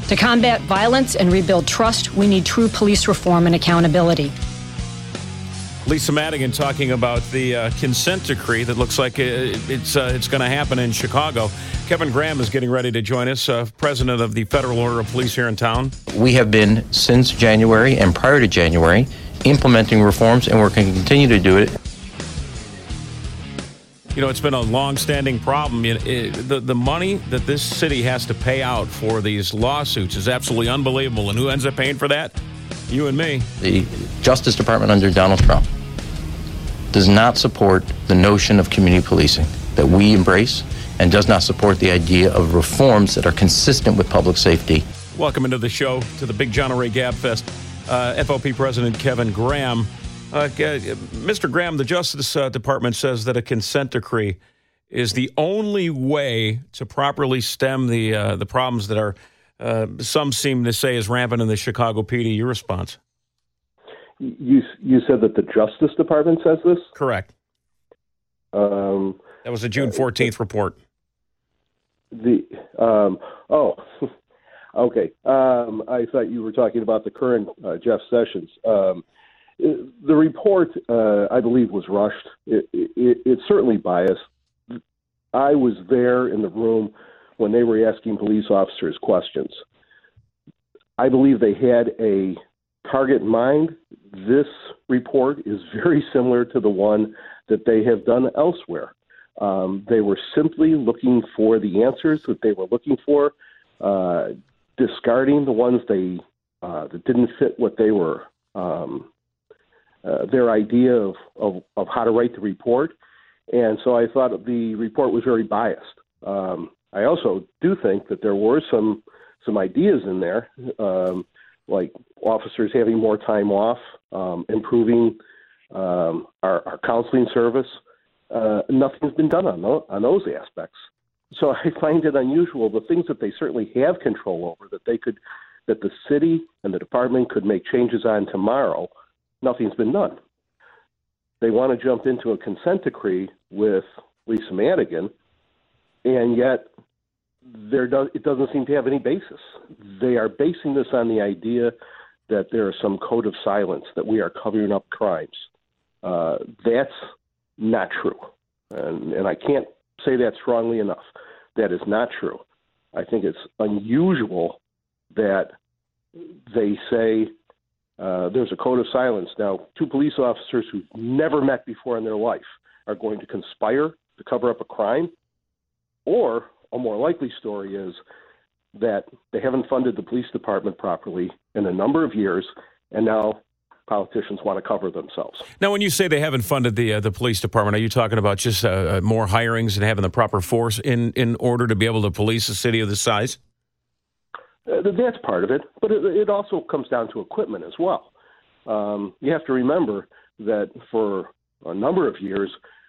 To combat violence and rebuild trust, we need true police reform and accountability. Lisa Madigan talking about the consent decree that looks like it's going to happen in Chicago. Kevin Graham is getting ready to join us, president of the Federal Order of Police here in town. We have been, since January and prior to January, implementing reforms, and we're going to continue to do it. You know, it's been a long-standing problem. The money that this city has to pay out for these lawsuits is absolutely unbelievable. And who ends up paying for that? You and me. The Justice Department under Donald Trump does not support the notion of community policing that we embrace, and does not support the idea of reforms that are consistent with public safety. Welcome into the show, to the Big John O'Ray Gab Fest. FOP President Kevin Graham. Mr. Graham, the Justice Department says that a consent decree is the only way to properly stem the problems that are, some seem to say, is rampant in the Chicago PD. Your response? You said that the Justice Department says this? Correct. That was a June 14th report. Okay. I thought you were talking about the current Jeff Sessions. The report, I believe, was rushed. It's certainly biased. I was there in the room when they were asking police officers questions. I believe they had a target in mind. This report is very similar to the one that they have done elsewhere. They were simply looking for the answers that they were looking for, discarding the ones that didn't fit what they were, their idea of how to write the report. And so I thought the report was very biased. I also do think that there were some ideas in there, like officers having more time off, improving our counseling service. Nothing's been done on those aspects. So I find it unusual. The things that they certainly have control over, that the city and the department could make changes on tomorrow, nothing's been done. They want to jump into a consent decree with Lisa Madigan, and yet it doesn't seem to have any basis. They are basing this on the idea that there is some code of silence, that we are covering up crimes. That's not true. And I can't say that strongly enough. That is not true. I think it's unusual that they say there's a code of silence. Now, two police officers who've never met before in their life are going to conspire to cover up a crime, or a more likely story is that they haven't funded the police department properly in a number of years, and now politicians want to cover themselves. Now, when you say they haven't funded the police department, are you talking about just more hirings and having the proper force in order to be able to police a city of this size? That's part of it, but it also comes down to equipment as well. You have to remember that for a number of years,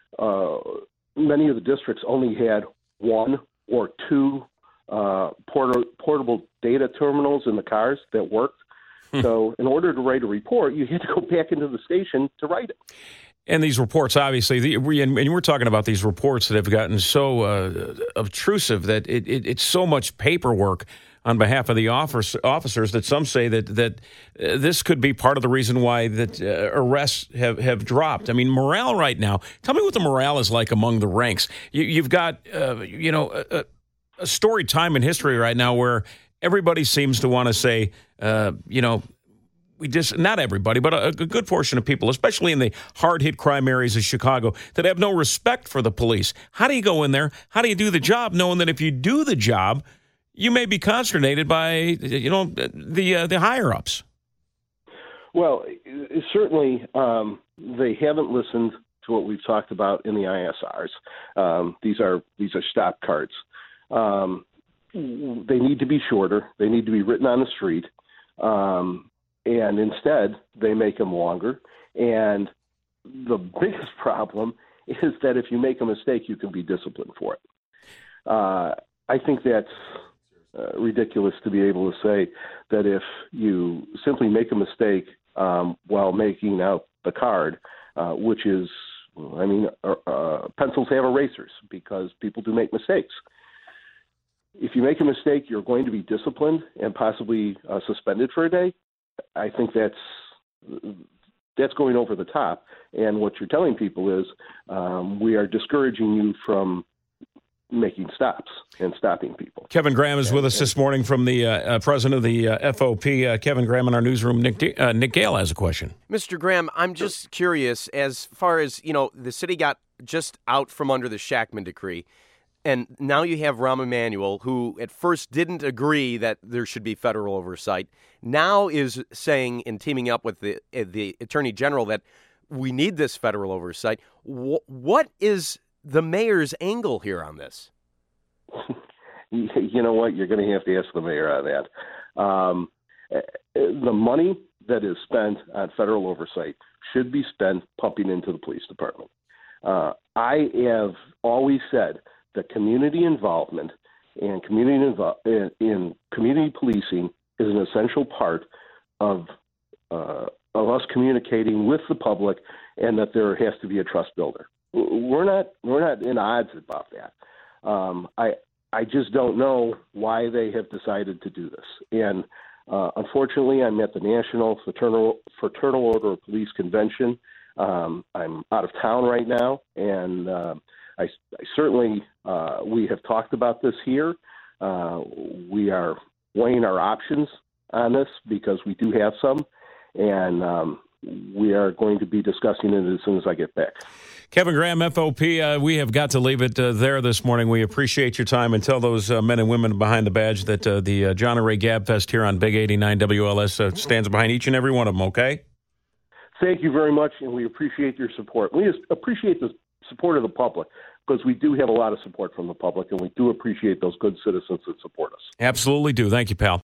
many of the districts only had one or two portable data terminals in the cars that worked. So in order to write a report, you had to go back into the station to write it. And these reports, obviously, and we're talking about these reports that have gotten so obtrusive that it's so much paperwork on behalf of the officers that some say that this could be part of the reason why that arrests have dropped. I mean, morale right now. Tell me what the morale is like among the ranks. You've got a storied time in history right now where everybody seems to want to say, not everybody, but a good portion of people, especially in the hard-hit crime areas of Chicago, that have no respect for the police. How do you go in there? How do you do the job, knowing that if you do the job, you may be consternated by, the higher-ups? Well, certainly they haven't listened to what we've talked about in the ISRs. These are stop cards. They need to be shorter. They need to be written on the street. And instead, they make them longer. And the biggest problem is that if you make a mistake, you can be disciplined for it. I think that's ridiculous to be able to say that if you simply make a mistake while making out the card, which is, pencils have erasers because people do make mistakes. if you make a mistake, you're going to be disciplined and possibly suspended for a day. I think that's going over the top. And what you're telling people is we are discouraging you from making stops and stopping people. Kevin Graham is with us this morning from the president of the FOP. Kevin Graham in our newsroom. Nick Gale has a question. Mr. Graham, I'm just curious, as far as, the city got just out from under the Shachtman decree, and now you have Rahm Emanuel, who at first didn't agree that there should be federal oversight, now is saying and teaming up with the Attorney General that we need this federal oversight. What is the mayor's angle here on this? You know what? You're going to have to ask the mayor on that. The money that is spent on federal oversight should be spent pumping into the police department. I have always said that community involvement and in community policing is an essential part of us communicating with the public, and that there has to be a trust builder. We're not in odds about that. I just don't know why they have decided to do this. And unfortunately, I'm at the National Fraternal Order of Police Convention. I'm out of town right now, and I certainly we have talked about this here. We are weighing our options on this because we do have some, and we are going to be discussing it as soon as I get back. Kevin Graham, FOP, we have got to leave it there this morning. We appreciate your time, and tell those men and women behind the badge that the John and Ray Gab Fest here on Big 89 WLS stands behind each and every one of them, okay? Thank you very much, and we appreciate your support. We just appreciate the support of the public, because we do have a lot of support from the public, and we do appreciate those good citizens that support us. Absolutely do. Thank you, pal.